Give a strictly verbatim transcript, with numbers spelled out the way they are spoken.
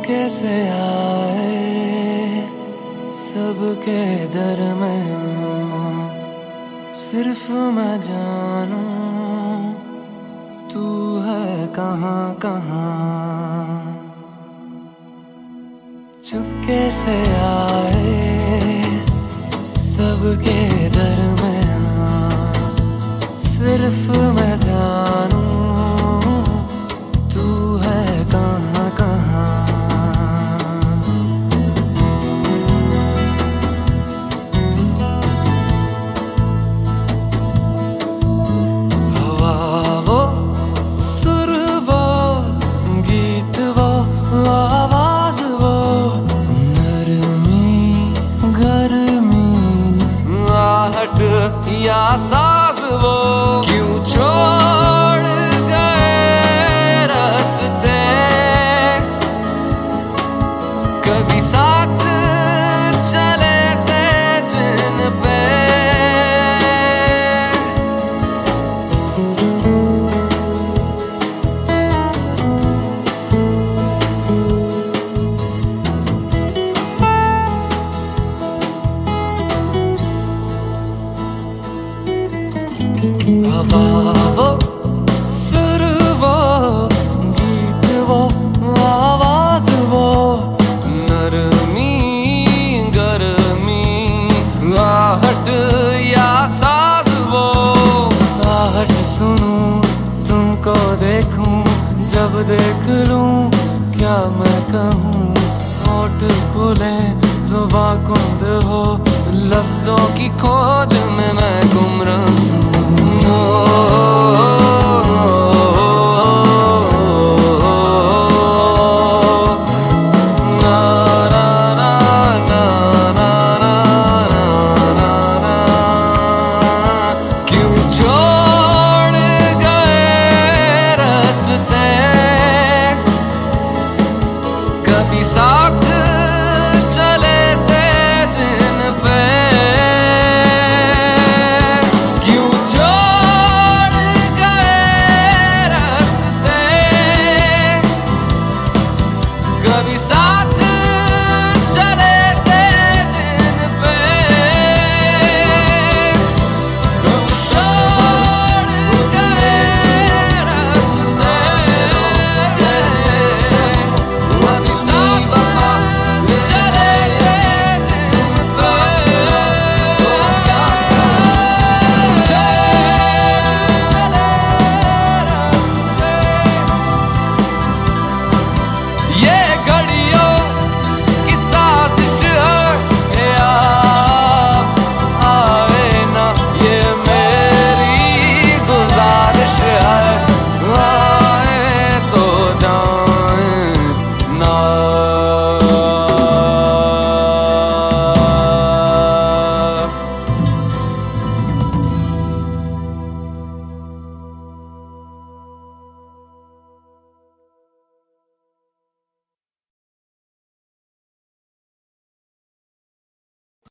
कैसे आए सबके दरमियां, सिर्फ मैं जानूं तू है कहाँ कहाँ। चुपके से आए सबके दरमियां, सिर्फ मैं जानूं तू है कहाँ कहाँ। हवा वो सुर वो गीत वो आवाज वो, नरमी गर्मी आहट या साज वो, क्यों छोड़ गए रास्ते कभी साथ चले थे जिन पे। हवा वो सुर वो गीत वो आवाज वो, नरमी गर्मी आहट या साज वो, आहट सुनूं तुमको देखूं जब देख लूं क्या मैं कहूं। होठ खुले जुबां कुंद हो, लफ्जों की खोज में मैं गुम रहूं। क्यों छोड़ गए रास्ते कभी साथ